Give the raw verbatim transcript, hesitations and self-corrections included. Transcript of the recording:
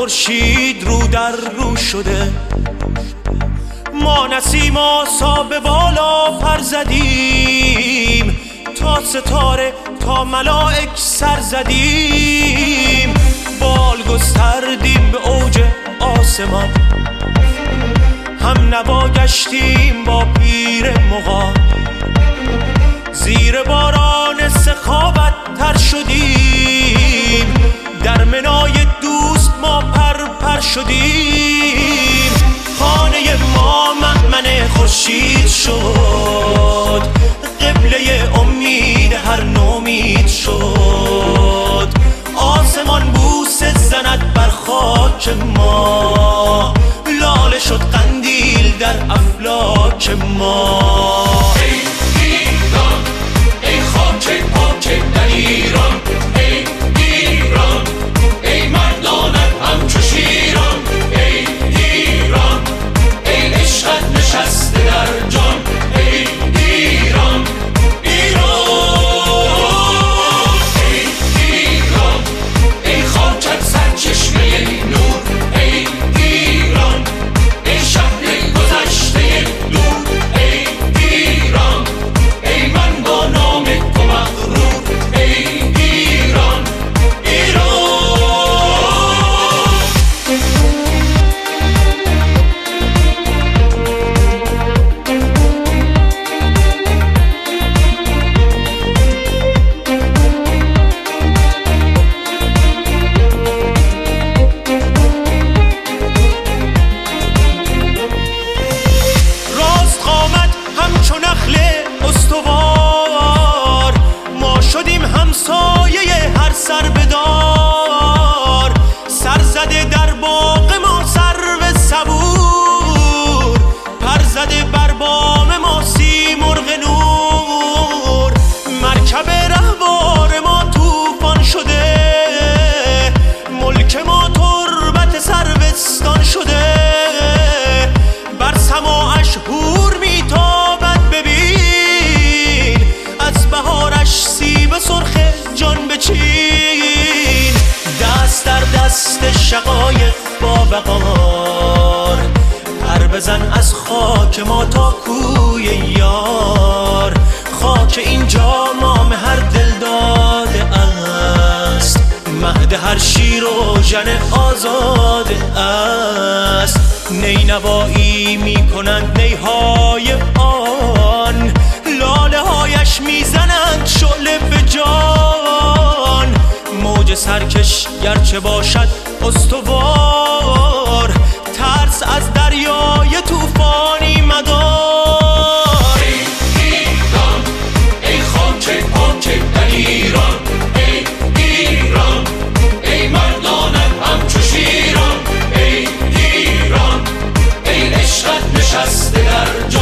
خورشید رو در رو شده، ما نسیم آسا به بالا پر زدیم، تا ستاره تا ملائک سر زدیم، بال گستردیم به اوج آسمان، هم نوا گشتیم با پیر مغان، زیر باران سخاوت تر شدیم، در منای دوست ما پر پر شدیم، خانه ما مأمن خورشید شد، قبله امید هر نومید شد، آسمان بوسه زند بر خاک ما، لاله شد قندیل در افلاک ما. ای ایران، ای خاک پاک در ایران، ای ایران، ای مردانت همچو شیران، ای ایران، ای عشقت نشسته در جان، ای ایران، ایران، ای ایران، ای خاکت سرچشمه نور، ای ایران، ای شهر گذشته دور، ای ایران، ای من با نام تو مغرور، ای ایران، ایران. راست قامت همچو نخل استوار، ما شدیم همسایه هر سر بدار، سر زده در باغ ما سرو صبور، پر زده بر بام ما سیمرغ نور، مرکب رهوار ما طوفان شده، ملک ما تربت سروستان شده، بر سماعش هور میتابد ببین، از بهارش سیب سرخ جان بچین، دست در دست شقایق با وقار، پر بزن از خاک ما تا کوی یار، خاک اینجا نام هر دل داده است، مهد هر شیر و ژن آزاده است، نینوایی می کنند نیهای آن، لاله هایش می زنند شعله به جان، موج سرکش گرچه باشد استوار، ترس از دریای طوفانی مدار. ای ایران، ای خاک پاک در ایران، ای ایران، ای مردانت همچو شیران، ای ایران، ای عشقت نشسته در جان.